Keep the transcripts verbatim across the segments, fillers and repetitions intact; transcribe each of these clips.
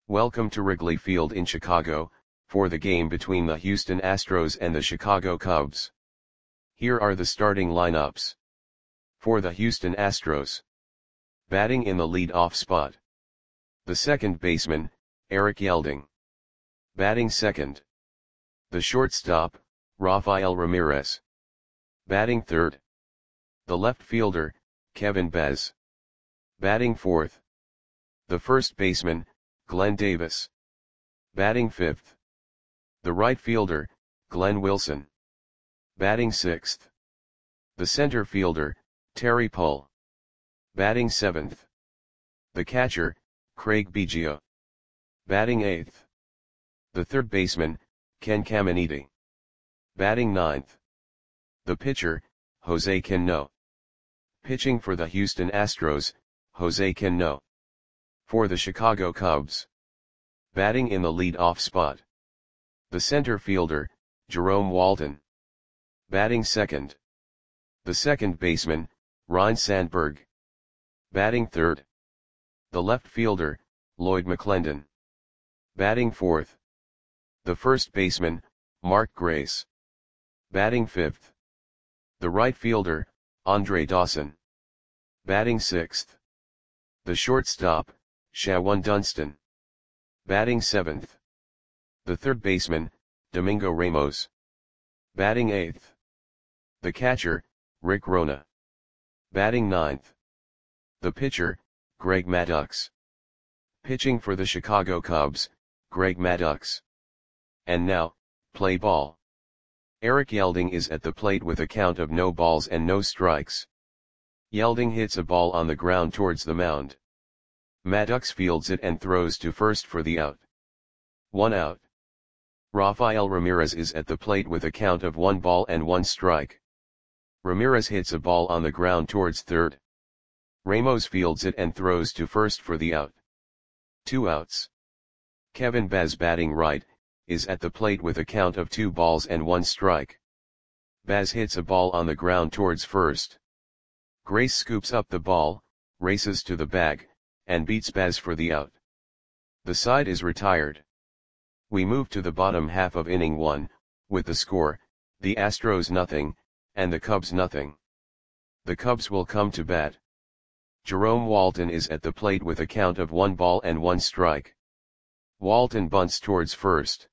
Welcome to Wrigley Field in Chicago, for the game between the Houston Astros and the Chicago Cubs. Here are the starting lineups. For the Houston Astros. Batting in the lead-off spot. The second baseman, Eric Yelding. Batting second. The shortstop, Rafael Ramirez. Batting third. The left fielder, Kevin Bez. Batting fourth. The first baseman, Glenn Davis. Batting fifth. The right fielder, Glenn Wilson. Batting sixth. The center fielder, Terry Pull. Batting seventh. The catcher, Craig Biggio. Batting eighth. The third baseman, Ken Caminiti. Batting ninth. The pitcher, Jose Cano. Pitching for the Houston Astros, Jose Cano. For the Chicago Cubs. Batting in the lead-off spot. The center fielder, Jerome Walton. Batting second. The second baseman, Ryne Sandberg. Batting third. The left fielder, Lloyd McClendon. Batting fourth. The first baseman, Mark Grace. Batting fifth. The right fielder, Andre Dawson. Batting sixth. The shortstop, Shawon Dunston. Batting seventh. The third baseman, Domingo Ramos. Batting eighth. The catcher, Rick Rona. Batting ninth. The pitcher, Greg Maddux. Pitching for the Chicago Cubs, Greg Maddux. And now, play ball. Eric Yelding is at the plate with a count of no balls and no strikes. Yelding hits a ball on the ground towards the mound. Maddux fields it and throws to first for the out. One out. Rafael Ramirez is at the plate with a count of one ball and one strike. Ramirez hits a ball on the ground towards third. Ramos fields it and throws to first for the out. Two outs. Kevin Bez, batting right, is at the plate with a count of two balls and one strike. Bez hits a ball on the ground towards first. Grace scoops up the ball, races to the bag, and beats Bez for the out. The side is retired. We move to the bottom half of inning one, with the score, the Astros nothing, and the Cubs nothing. The Cubs will come to bat. Jerome Walton is at the plate with a count of one ball and one strike. Walton bunts towards first.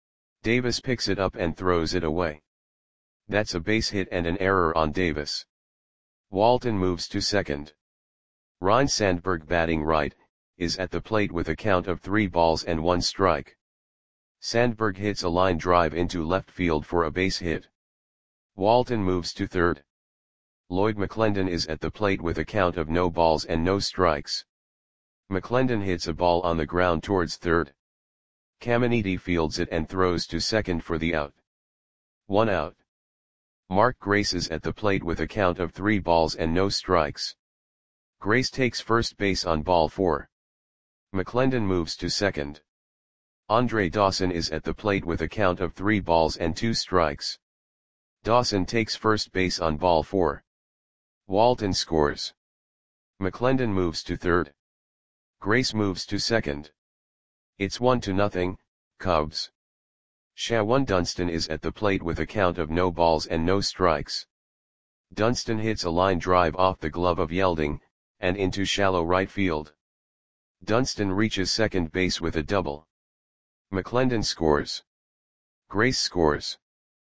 Davis picks it up and throws it away. That's a base hit and an error on Davis. Walton moves to second. Ryne Sandberg, batting right, is at the plate with a count of three balls and one strike. Sandberg hits a line drive into left field for a base hit. Walton moves to third. Lloyd McClendon is at the plate with a count of no balls and no strikes. McClendon hits a ball on the ground towards third. Caminiti fields it and throws to second for the out. One out. Mark Grace is at the plate with a count of three balls and no strikes. Grace takes first base on ball four. McClendon moves to second. Andre Dawson is at the plate with a count of three balls and two strikes. Dawson takes first base on ball four. Walton scores. McClendon moves to third. Grace moves to second. It's one to nothing, Cubs. Shawon Dunston is at the plate with a count of no balls and no strikes. Dunston hits a line drive off the glove of Yelding, and into shallow right field. Dunston reaches second base with a double. McClendon scores. Grace scores.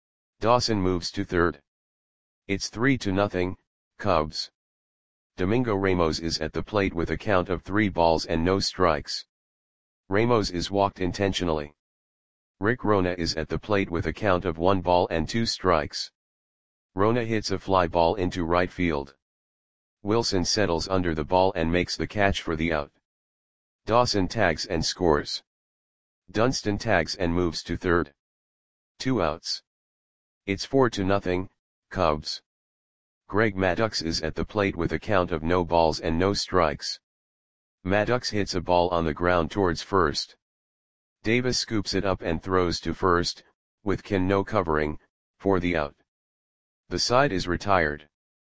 Dawson moves to third. It's three to nothing, Cubs. Domingo Ramos is at the plate with a count of three balls and no strikes. Ramos is walked intentionally. Rick Rona is at the plate with a count of one ball and two strikes. Rona hits a fly ball into right field. Wilson settles under the ball and makes the catch for the out. Dawson tags and scores. Dunston tags and moves to third. Two outs. It's four to nothing, Cubs. Greg Maddux is at the plate with a count of no balls and no strikes. Maddux hits a ball on the ground towards first. Davis scoops it up and throws to first, with Cano covering, for the out. The side is retired.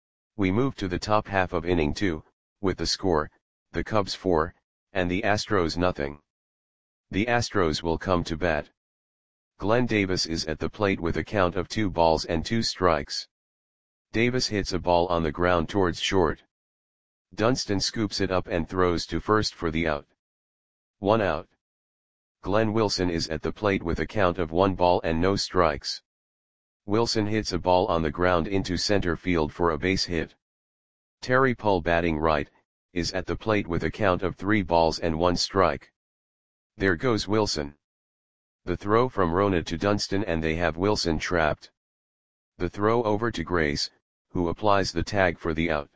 We move to the top half of inning two, with the score, the Cubs four, and the Astros nothing. The Astros will come to bat. Glenn Davis is at the plate with a count of two balls and two strikes. Davis hits a ball on the ground towards short. Dunston scoops it up and throws to first for the out. One out. Glenn Wilson is at the plate with a count of one ball and no strikes. Wilson hits a ball on the ground into center field for a base hit. Terry Pull, batting right, is at the plate with a count of three balls and one strike. There goes Wilson. The throw from Rona to Dunston and they have Wilson trapped. The throw over to Grace, who applies the tag for the out.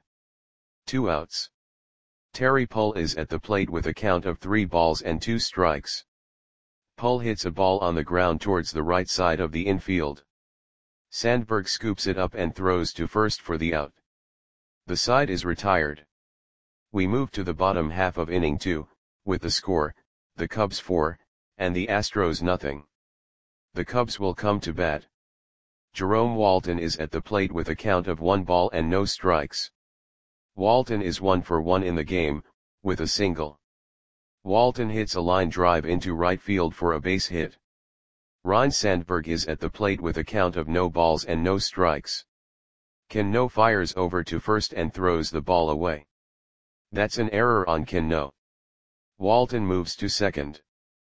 Two outs. Terry Pull is at the plate with a count of three balls and two strikes. Pull hits a ball on the ground towards the right side of the infield. Sandberg scoops it up and throws to first for the out. The side is retired. We move to the bottom half of inning two, with the score, the Cubs four, and the Astros nothing. The Cubs will come to bat. Jerome Walton is at the plate with a count of one ball and no strikes. Walton is one for one in the game, with a single. Walton hits a line drive into right field for a base hit. Ryne Sandberg is at the plate with a count of no balls and no strikes. Cano fires over to first and throws the ball away. That's an error on Cano. Walton moves to second.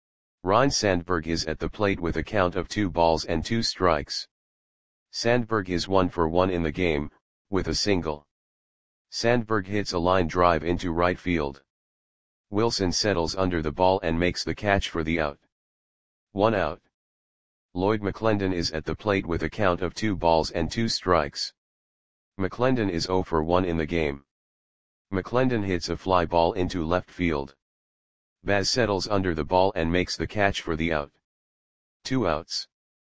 Ryne Sandberg is at the plate with a count of two balls and two strikes. Sandberg is one for one in the game, with a single. Sandberg hits a line drive into right field. Wilson settles under the ball and makes the catch for the out. One out. Lloyd McClendon is at the plate with a count of two balls and two strikes. McClendon is zero for one in the game. McClendon hits a fly ball into left field. Baz settles under the ball and makes the catch for the out. Two outs.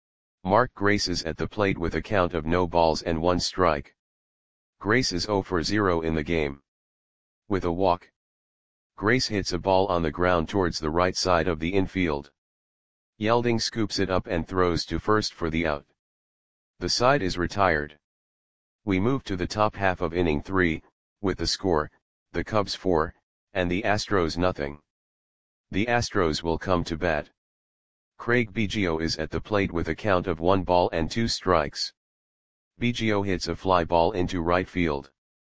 Mark Grace is at the plate with a count of no balls and one strike. Grace is zero for zero in the game. With a walk. Grace hits a ball on the ground towards the right side of the infield. Yelding scoops it up and throws to first for the out. The side is retired. We move to the top half of inning three, with the score, the Cubs four, and the Astros nothing. The Astros will come to bat. Craig Biggio is at the plate with a count of one ball and two strikes. Biggio hits a fly ball into right field.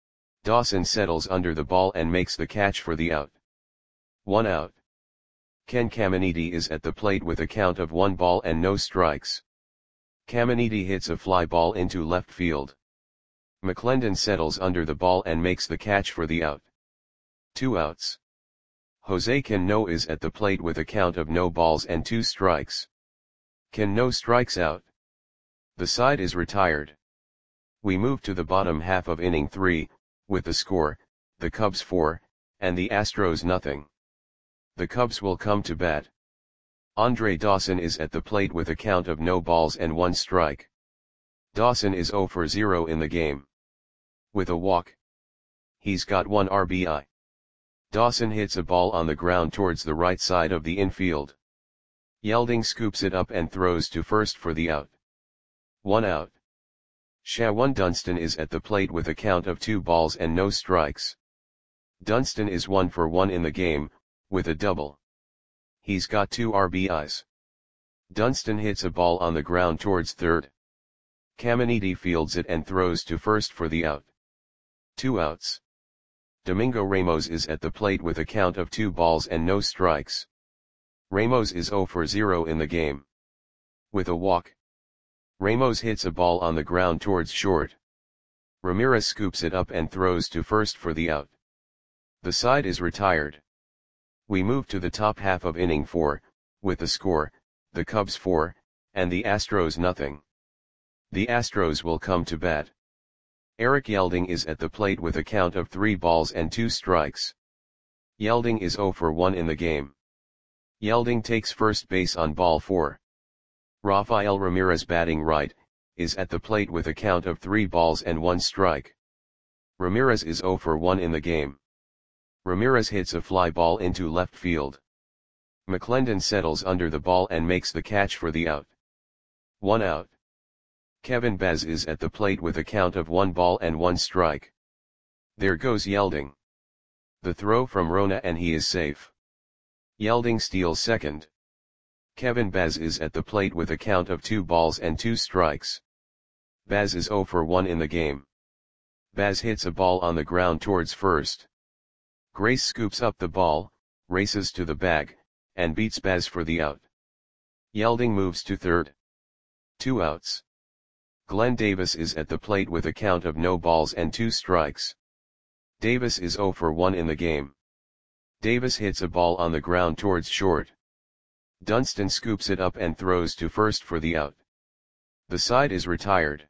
Dawson settles under the ball and makes the catch for the out. One out. Ken Caminiti is at the plate with a count of one ball and no strikes. Caminiti hits a fly ball into left field. McClendon settles under the ball and makes the catch for the out. Two outs. Jose Cano is at the plate with a count of no balls and two strikes. Cano strikes out. The side is retired. We move to the bottom half of inning three, with the score, the Cubs four, and the Astros nothing. The Cubs will come to bat. Andre Dawson is at the plate with a count of no balls and one strike. Dawson is zero for zero in the game. With a walk. He's got one R B I. Dawson hits a ball on the ground towards the right side of the infield. Yelding scoops it up and throws to first for the out. One out. Shawan Dunston is at the plate with a count of two balls and no strikes. Dunston is one for one in the game, with a double. He's got two R B Is. Dunston hits a ball on the ground towards third. Caminiti fields it and throws to first for the out. Two outs. Domingo Ramos is at the plate with a count of two balls and no strikes. Ramos is zero for zero in the game. With a walk. Ramos hits a ball on the ground towards short. Ramirez scoops it up and throws to first for the out. The side is retired. We move to the top half of inning four, with the score, the Cubs four, and the Astros nothing. The Astros will come to bat. Eric Yelding is at the plate with a count of three balls and two strikes. Yelding is zero for one in the game. Yelding takes first base on ball four. Rafael Ramirez, batting right, is at the plate with a count of three balls and one strike. Ramirez is zero for one in the game. Ramirez hits a fly ball into left field. McClendon settles under the ball and makes the catch for the out. One out. Kevin Baz is at the plate with a count of one ball and one strike. There goes Yelding. The throw from Rona and he is safe. Yelding steals second. Kevin Baz is at the plate with a count of two balls and two strikes. Baz is zero for one in the game. Baz hits a ball on the ground towards first. Grace scoops up the ball, races to the bag, and beats Baz for the out. Yelding moves to third. Two outs. Glenn Davis is at the plate with a count of no balls and two strikes. Davis is zero for one in the game. Davis hits a ball on the ground towards short. Dunston scoops it up and throws to first for the out. The side is retired.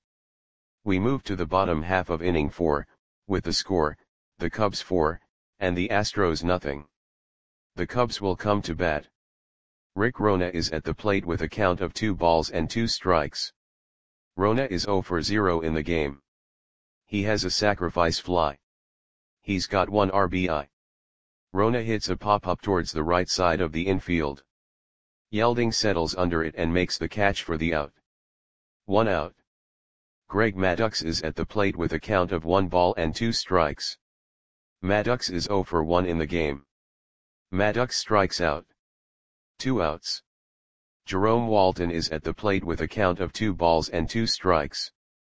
We move to the bottom half of inning four, with the score, the Cubs four, and the Astros nothing. The Cubs will come to bat. Rick Rona is at the plate with a count of two balls and two strikes. Rona is zero for zero in the game. He has a sacrifice fly. He's got one R B I. Rona hits a pop-up towards the right side of the infield. Yelding settles under it and makes the catch for the out. One out. Greg Maddux is at the plate with a count of one ball and two strikes. Maddux is zero for one in the game. Maddux strikes out. Two outs. Jerome Walton is at the plate with a count of two balls and two strikes.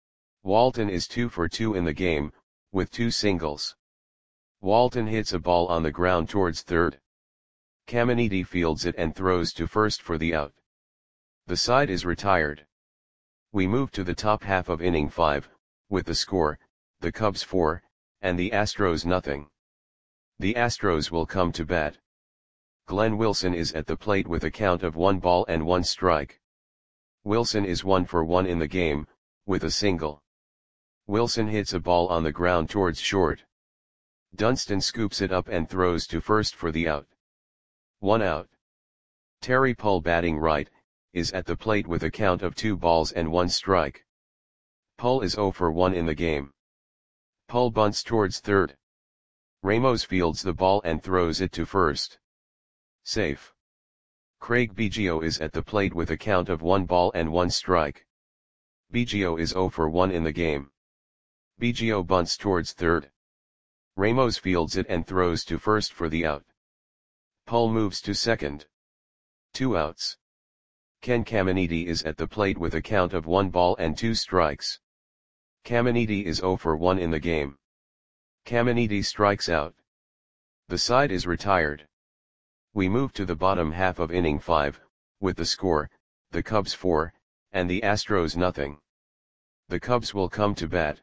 Walton is two for two in the game, with two singles. Walton hits a ball on the ground towards third. Caminiti fields it and throws to first for the out. The side is retired. We move to the top half of inning five, with the score, the Cubs four, and the Astros nothing. The Astros will come to bat. Glenn Wilson is at the plate with a count of one ball and one strike. Wilson is one for one in the game, with a single. Wilson hits a ball on the ground towards short. Dunston scoops it up and throws to first for the out. One out. Terry Pull, batting right, is at the plate with a count of two balls and one strike. Pull is zero for one in the game. Pull bunts towards third. Ramos fields the ball and throws it to first. Safe. Craig Biggio is at the plate with a count of one ball and one strike. Biggio is zero for one in the game. Biggio bunts towards third. Ramos fields it and throws to first for the out. Pull moves to second. Two outs. Ken Caminiti is at the plate with a count of one ball and two strikes. Caminiti is zero for one in the game. Caminiti strikes out. The side is retired. We move to the bottom half of inning five, with the score, the Cubs four, and the Astros nothing. The Cubs will come to bat.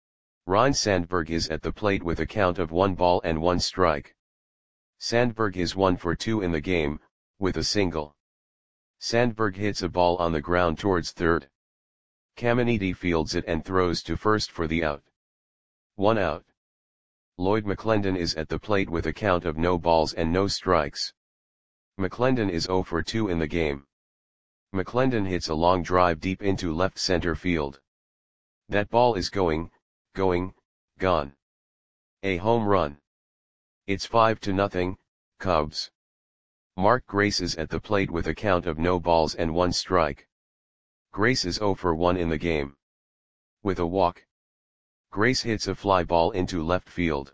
Ryne Sandberg is at the plate with a count of one ball and one strike. Sandberg is one for two in the game, with a single. Sandberg hits a ball on the ground towards third. Caminiti fields it and throws to first for the out. One out. Lloyd McClendon is at the plate with a count of no balls and no strikes. McClendon is zero for two in the game. McClendon hits a long drive deep into left center field. That ball is going, going, gone. A home run. It's five to nothing, Cubs. Mark Grace is at the plate with a count of no balls and one strike. Grace is zero for one in the game. With a walk. Grace hits a fly ball into left field.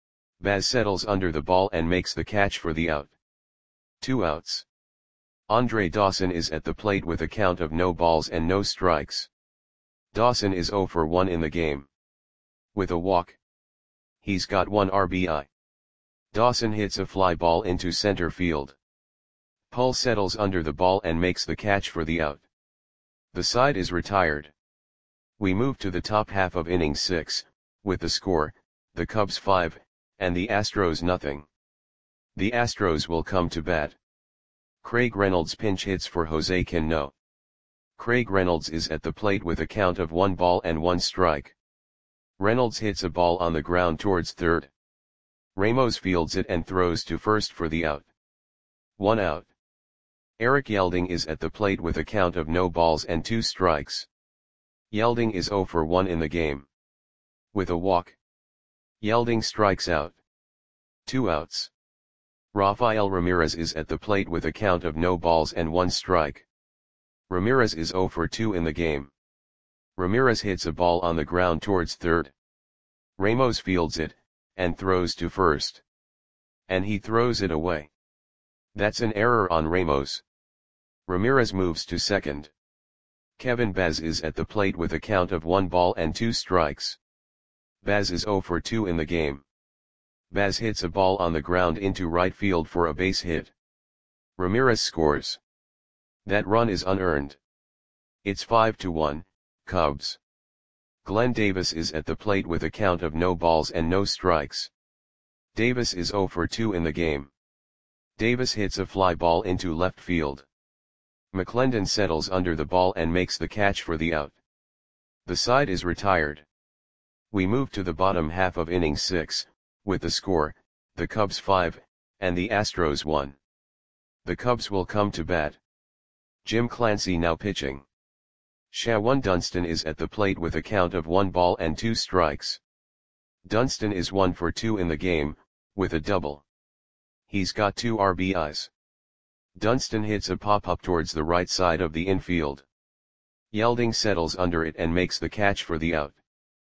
Baz settles under the ball and makes the catch for the out. Two outs. Andre Dawson is at the plate with a count of no balls and no strikes. Dawson is zero for one in the game. With a walk. He's got one R B I. Dawson hits a fly ball into center field. Pull settles under the ball and makes the catch for the out. The side is retired. We move to the top half of inning six, with the score, the Cubs five, and the Astros nothing. The Astros will come to bat. Craig Reynolds pinch hits for Jose Cano. Craig Reynolds is at the plate with a count of one ball and one strike. Reynolds hits a ball on the ground towards third. Ramos fields it and throws to first for the out. One out. Eric Yelding is at the plate with a count of no balls and two strikes. Yelding is zero for one in the game. With a walk. Yelding strikes out. Two outs. Rafael Ramirez is at the plate with a count of no balls and one strike. Ramirez is zero for two in the game. Ramirez hits a ball on the ground towards third. Ramos fields it, and throws to first. And he throws it away. That's an error on Ramos. Ramirez moves to second. Kevin Baz is at the plate with a count of one ball and two strikes. Baz is zero for two in the game. Baz hits a ball on the ground into right field for a base hit. Ramirez scores. That run is unearned. It's five to one, Cubs. Glenn Davis is at the plate with a count of no balls and no strikes. Davis is zero for two in the game. Davis hits a fly ball into left field. McClendon settles under the ball and makes the catch for the out. The side is retired. We move to the bottom half of inning six, with the score, the Cubs five, and the Astros one. The Cubs will come to bat. Jim Clancy now pitching. Shawan Dunston is at the plate with a count of one ball and two strikes. Dunston is one for two in the game, with a double. He's got two R B Is. Dunston hits a pop-up towards the right side of the infield. Yelding settles under it and makes the catch for the out.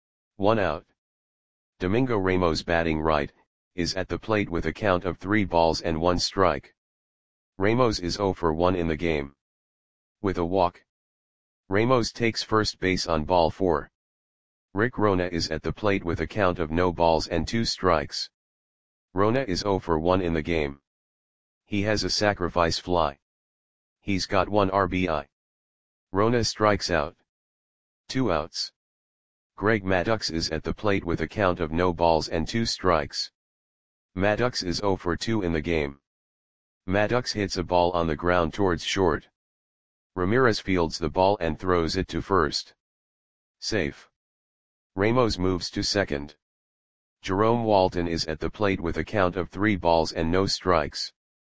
One out. Domingo Ramos batting right, is at the plate with a count of three balls and one strike. Ramos is zero for one in the game. With a walk. Ramos takes first base on ball four. Rick Rona is at the plate with a count of no balls and two strikes. Rona is zero for one in the game. He has a sacrifice fly. He's got one R B I. Rona strikes out. Two outs. Greg Maddux is at the plate with a count of no balls and two strikes. Maddux is zero for two in the game. Maddux hits a ball on the ground towards short. Ramirez fields the ball and throws it to first. Safe. Ramos moves to second. Jerome Walton is at the plate with a count of three balls and no strikes.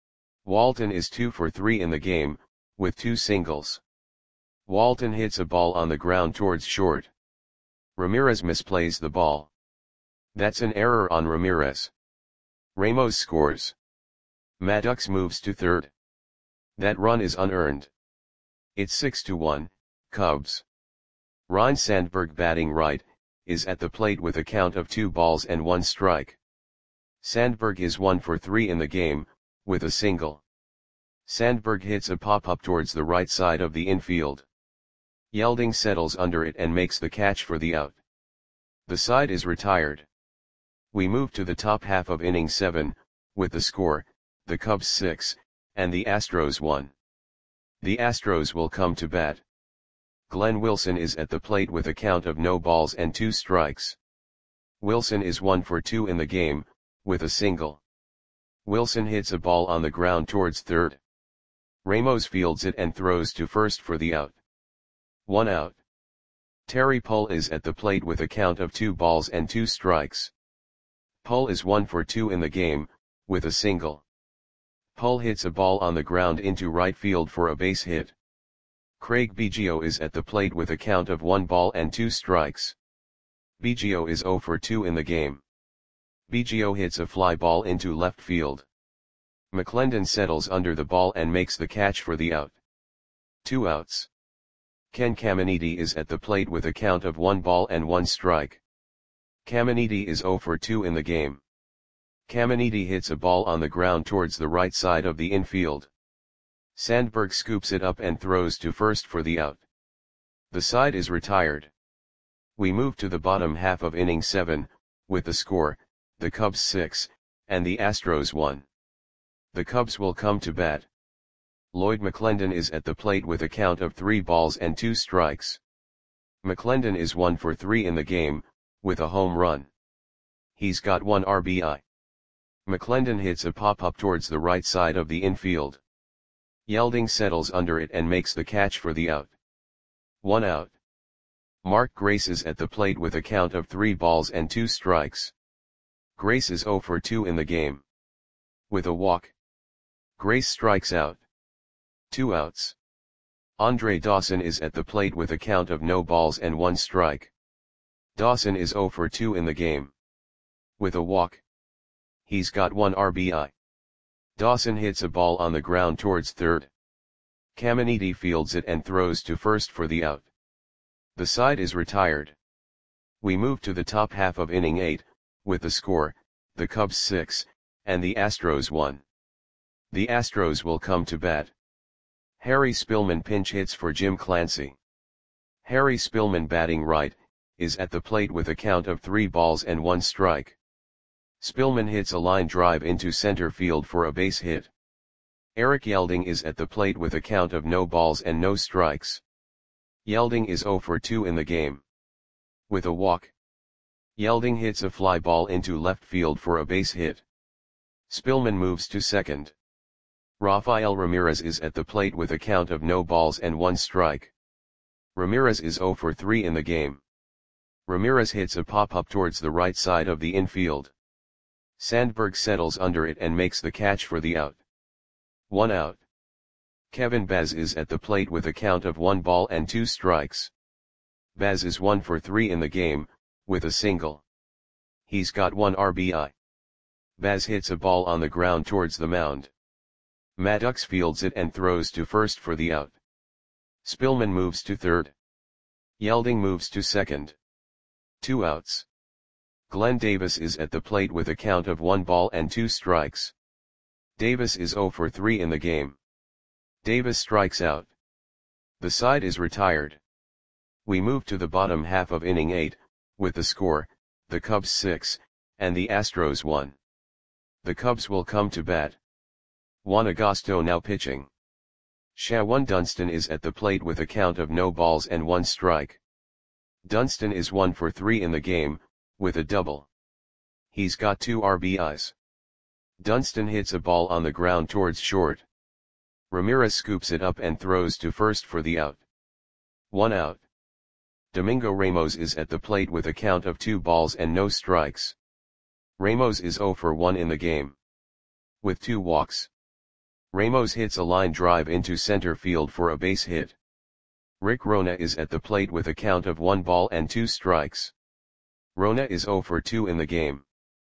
Walton is two for three in the game, with two singles. Walton hits a ball on the ground towards short. Ramirez misplays the ball. That's an error on Ramirez. Ramos scores. Maddux moves to third. That run is unearned. It's six to one, Cubs. Ryne Sandberg batting right, is at the plate with a count of two balls and one strike. Sandberg is one for three in the game, with a single. Sandberg hits a pop-up towards the right side of the infield. Yelding settles under it and makes the catch for the out. The side is retired. We move to the top half of inning seven, with the score, the Cubs six, and the Astros one. The Astros will come to bat. Glenn Wilson is at the plate with a count of no balls and two strikes. Wilson is one for two in the game, with a single. Wilson hits a ball on the ground towards third. Ramos fields it and throws to first for the out. One out. Terry Pull is at the plate with a count of two balls and two strikes. Pull is one for two in the game, with a single. Pull hits a ball on the ground into right field for a base hit. Craig Biggio is at the plate with a count of one ball and two strikes. Biggio is zero for two in the game. Biggio hits a fly ball into left field. McClendon settles under the ball and makes the catch for the out. Two outs. Ken Caminiti is at the plate with a count of one ball and one strike. Caminiti is zero for two in the game. Caminiti hits a ball on the ground towards the right side of the infield. Sandberg scoops it up and throws to first for the out. The side is retired. We move to the bottom half of inning seven, with the score, the Cubs six, and the Astros one. The Cubs will come to bat. Lloyd McClendon is at the plate with a count of three balls and two strikes. McClendon is one for three in the game, with a home run. He's got one R B I. McClendon hits a pop-up towards the right side of the infield. Yelding settles under it and makes the catch for the out. One out. Mark Grace is at the plate with a count of three balls and two strikes. Grace is zero for two in the game. With a walk. Grace strikes out. Two outs. Andre Dawson is at the plate with a count of no balls and one strike. Dawson is zero for two in the game. With a walk. He's got one R B I. Dawson hits a ball on the ground towards third. Caminiti fields it and throws to first for the out. The side is retired. We move to the top half of inning eight, with the score, the Cubs six, and the Astros one. The Astros will come to bat. Harry Spillman pinch hits for Jim Clancy. Harry Spillman, batting right, is at the plate with a count of three balls and one strike. Spillman hits a line drive into center field for a base hit. Eric Yelding is at the plate with a count of no balls and no strikes. Yelding is oh for two in the game. With a walk, Yelding hits a fly ball into left field for a base hit. Spillman moves to second. Rafael Ramirez is at the plate with a count of no balls and one strike. Ramirez is oh for three in the game. Ramirez hits a pop-up towards the right side of the infield. Sandberg settles under it and makes the catch for the out. One out. Kevin Baz is at the plate with a count of one ball and two strikes. Baz is one for three in the game, with a single. He's got one R B I. Baz hits a ball on the ground towards the mound. Maddox fields it and throws to first for the out. Spillman moves to third. Yelding moves to second. Two outs. Glenn Davis is at the plate with a count of one ball and two strikes. Davis is oh for three in the game. Davis strikes out. The side is retired. We move to the bottom half of inning eight, with the score, the Cubs six, and the Astros one. The Cubs will come to bat. Juan Agosto now pitching. Shawan Dunston is at the plate with a count of no balls and one strike. Dunston is one for three in the game, with a double. He's got two R B Is. Dunston hits a ball on the ground towards short. Ramirez scoops it up and throws to first for the out. One out. Domingo Ramos is at the plate with a count of two balls and no strikes. Ramos is oh for one in the game. With two walks. Ramos hits a line drive into center field for a base hit. Rick Rona is at the plate with a count of one ball and two strikes. Rona is oh for two in the game.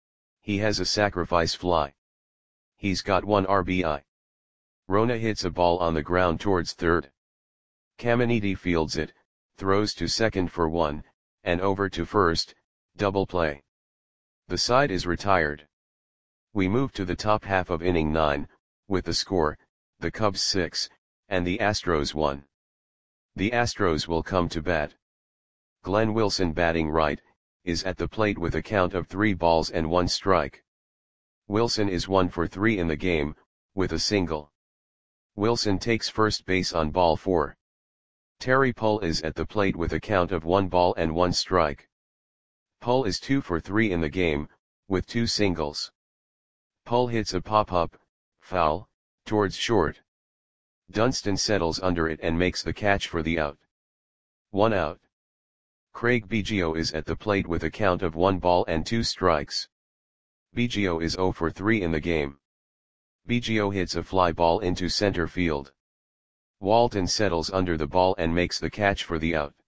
He has a sacrifice fly. He's got one R B I. Rona hits a ball on the ground towards third. Caminiti fields it, throws to second for one, and over to first, double play. The side is retired. We move to the top half of inning nine, with the score, the Cubs six, and the Astros one. The Astros will come to bat. Glenn Wilson, batting right, is at the plate with a count of three balls and one strike. Wilson is one for three in the game, with a single. Wilson takes first base on ball four. Terry Pull is at the plate with a count of one ball and one strike. Pull is two for three in the game, with two singles. Pull hits a pop-up, foul, towards short. Dunston settles under it and makes the catch for the out. One out. Craig Biggio is at the plate with a count of one ball and two strikes. Biggio is oh for three in the game. Biggio hits a fly ball into center field. Walton settles under the ball and makes the catch for the out.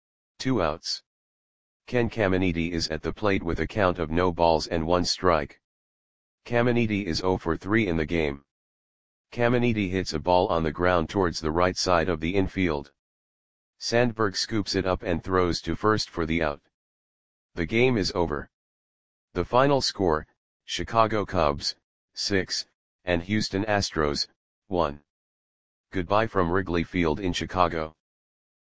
Two outs. Ken Caminiti is at the plate with a count of no balls and one strike. Caminiti is oh for three in the game. Caminiti hits a ball on the ground towards the right side of the infield. Sandberg scoops it up and throws to first for the out. The game is over. The final score, Chicago Cubs, six, and Houston Astros, one. Goodbye from Wrigley Field in Chicago.